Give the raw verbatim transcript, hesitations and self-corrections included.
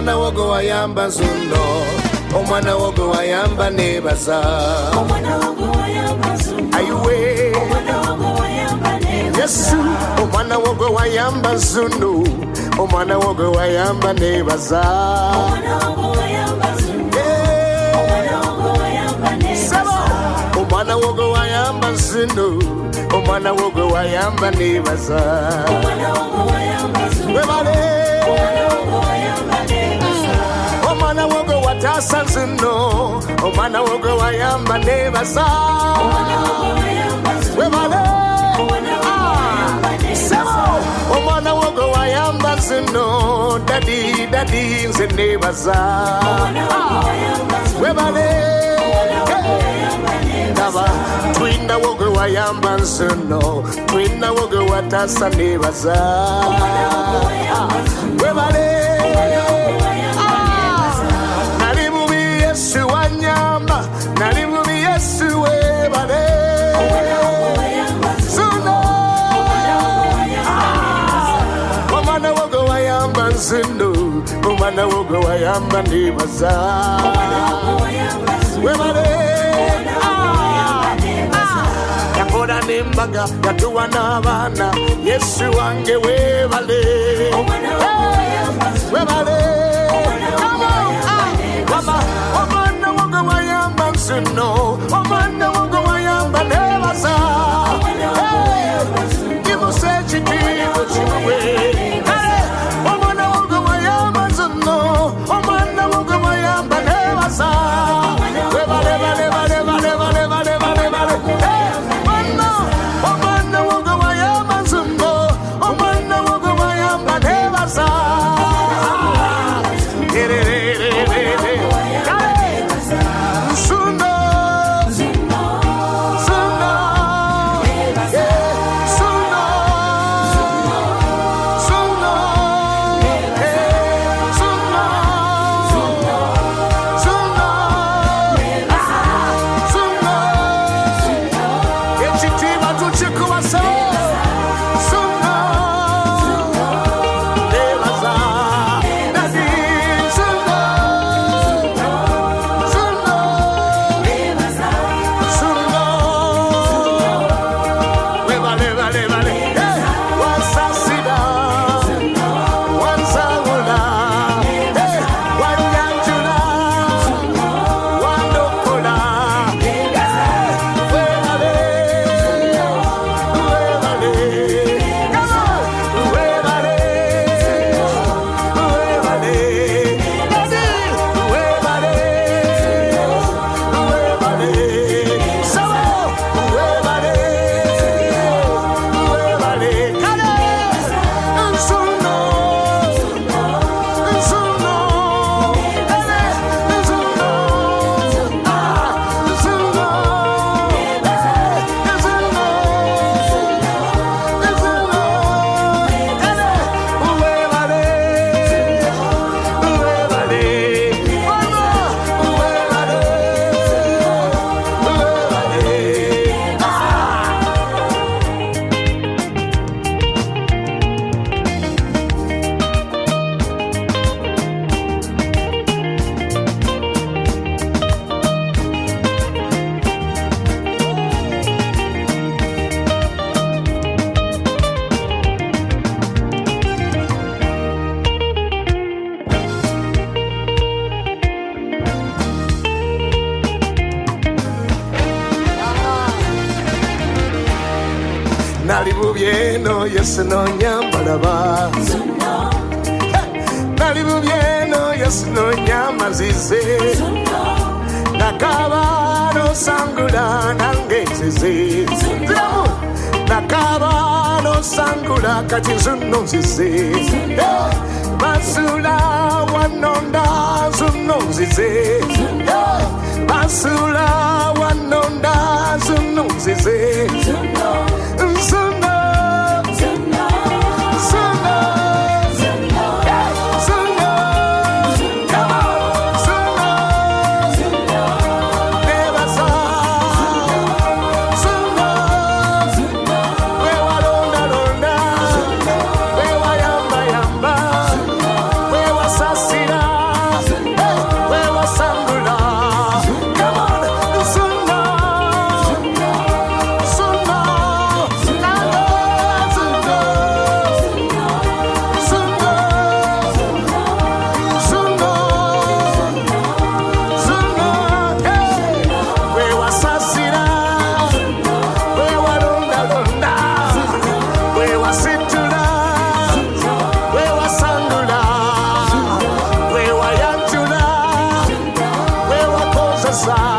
Omwana wogo wayamba zuno, omwana wogo wayamba nebaza. Omwana wogo wayamba zuno, ayuwe. Omwana wogo wayamba nebaza. Yesu, omwana wogo wayamba zuno, omwana wogo wayamba nebaza. Omwana wogo wayamba zuno, omwana wogo wayamba nebaza. Omwana wogo wayamba zuno, omwana wogo wayamba nebaza. Omwana wogo wayamba zuno, webale. Omwana wogo watasa zuno, omwana wogo wayamba nebaza. Webale. Omwana wogo wayamba zuno, dadi dadi nze nebaza. Webale. Naba twina wogo wayamba zuno, twina wogo watasa nebaza. Webale. Nalimubi Yesu webale. Zuno. Omwana wogo wayamba zuno, omwana wogo wayamba nebaza. Webale. Yakola nembaga yatuwa n'abaana, Yesu wange webale. Webale. No, omwana wogo wayamba nebaza. Kimuseki kimu kimwe. Omwana wogo wayamba zuno, omwana wogo wayamba nebaza. Webale bale bale bale bale bale bale bale. Omwana, omwana wogo wayamba zuno, omwana wogo wayamba nebaza. Nalibubieno Yesu no nyambalaba. Nalibubieno Yesu no nyamazize. Nakaba no sangula nangezeze. Nakaba no sangula kati zuno zize. Basula wanonda zuno zize. Basula wanonda zuno zize. Zuno. Sasira. nebaza